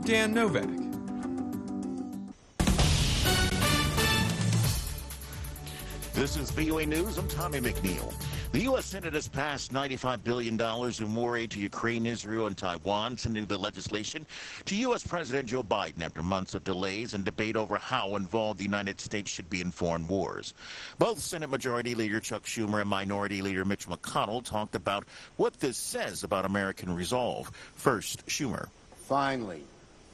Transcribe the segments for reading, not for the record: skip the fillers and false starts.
Dan Novak. This is VOA News. I'm Tommy McNeil. The U.S. Senate has passed $95 billion in more aid to Ukraine, Israel, and Taiwan, sending the legislation to U.S. President Joe Biden after months of delays and debate over how involved the United States should be in foreign wars. Both Senate Majority Leader Chuck Schumer and Minority Leader Mitch McConnell talked about what this says about American resolve. First, Schumer. Finally,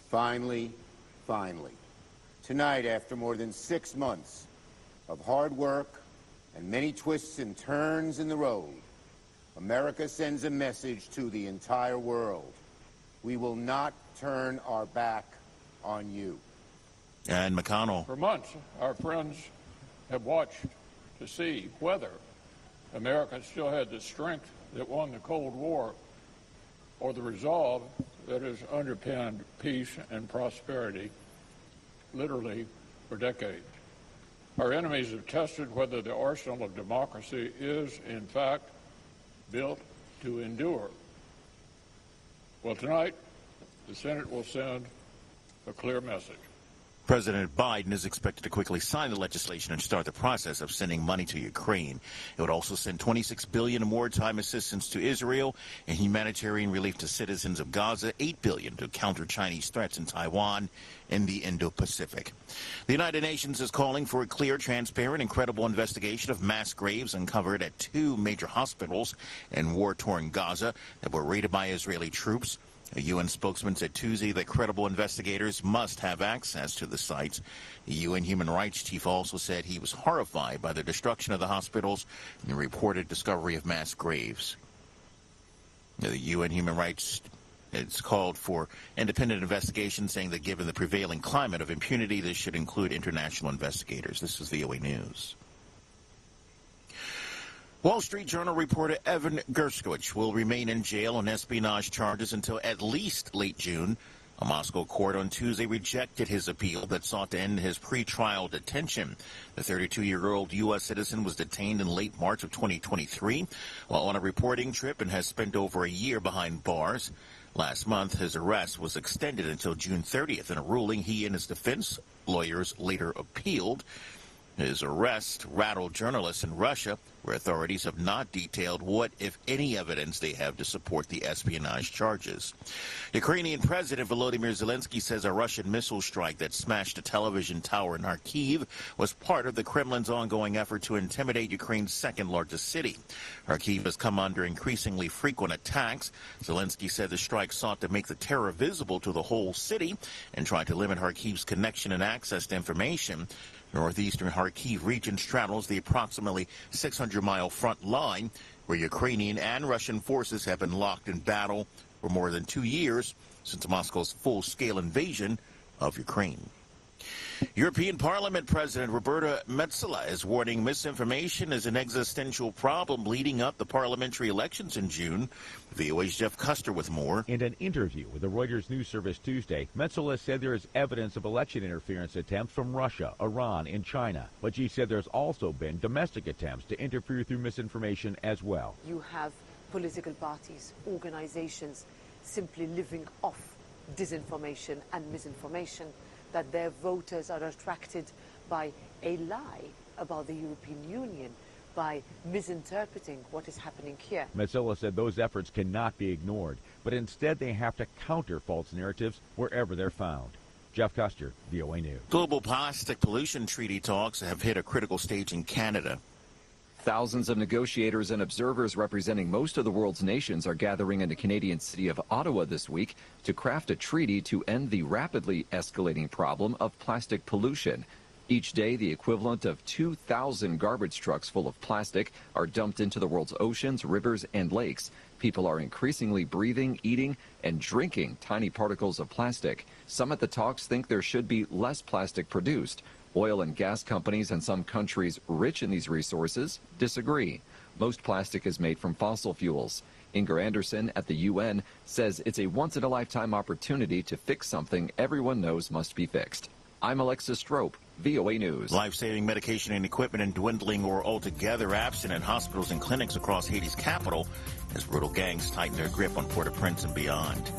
tonight, after more than 6 months of hard work and many twists and turns in the road, America sends a message to the entire world. We will not turn our back on you. And McConnell. For months, our friends have watched to see whether America still had the strength that won the Cold War or the resolve that has underpinned peace and prosperity literally for decades. Our enemies have tested whether the arsenal of democracy is, in fact, built to endure. Well, tonight, the Senate will send a clear message. President Biden is expected to quickly sign the legislation and start the process of sending money to Ukraine. It would also send $26 billion in wartime assistance to Israel and humanitarian relief to citizens of Gaza, $8 billion to counter Chinese threats in Taiwan and the Indo-Pacific. The United Nations is calling for a clear, transparent, and credible investigation of mass graves uncovered at 2 major hospitals in war-torn Gaza that were raided by Israeli troops. A UN spokesman said Tuesday that credible investigators must have access to the sites. The UN human rights chief also said he was horrified by the destruction of the hospitals and the reported discovery of mass graves. The UN human rights has called for independent investigation, saying that given the prevailing climate of impunity, this should include international investigators. This is VOA News. Wall Street Journal reporter Evan Gershkovich will remain in jail on espionage charges until at least late June. A Moscow court on Tuesday rejected his appeal that sought to end his pretrial detention. The 32-year-old U.S. citizen was detained in late March of 2023 while on a reporting trip and has spent over a year behind bars. Last month, his arrest was extended until June 30th in a ruling he and his defense lawyers later appealed. His arrest rattled journalists in Russia, where authorities have not detailed what, if any, evidence they have to support the espionage charges. Ukrainian President Volodymyr Zelensky says a Russian missile strike that smashed a television tower in Kharkiv was part of the Kremlin's ongoing effort to intimidate Ukraine's second-largest city. Kharkiv has come under increasingly frequent attacks. Zelensky said the strike sought to make the terror visible to the whole city and tried to limit Kharkiv's connection and access to information. Northeastern Kharkiv region straddles the approximately 600-mile front line where Ukrainian and Russian forces have been locked in battle for more than 2 years since Moscow's full-scale invasion of Ukraine. European Parliament President Roberta Metsola is warning misinformation is an existential problem leading up the parliamentary elections in June. VOA's Jeff Custer with more. In an interview with the Reuters news service Tuesday, Metsola said there is evidence of election interference attempts from Russia, Iran, and China. But she said there's also been domestic attempts to interfere through misinformation as well. You have political parties, organizations simply living off disinformation and misinformation, that their voters are attracted by a lie about the European Union, by misinterpreting what is happening here. Metsola said those efforts cannot be ignored, but instead they have to counter false narratives wherever they're found. Jeff Custer, VOA News. Global plastic pollution treaty talks have hit a critical stage in Canada. Thousands of negotiators and observers representing most of the world's nations are gathering in the Canadian city of Ottawa this week to craft a treaty to end the rapidly escalating problem of plastic pollution. Each day, the equivalent of 2,000 garbage trucks full of plastic are dumped into the world's oceans, rivers, and lakes. People are increasingly breathing, eating, and drinking tiny particles of plastic. Some at the talks think there should be less plastic produced. Oil and gas companies in some countries rich in these resources disagree. Most plastic is made from fossil fuels. Inger Anderson at the UN says it's a once-in-a-lifetime opportunity to fix something everyone knows must be fixed. I'm Alexis Strope, VOA News. Life-saving medication and equipment are dwindling or altogether absent in hospitals and clinics across Haiti's capital as brutal gangs tighten their grip on Port-au-Prince and beyond.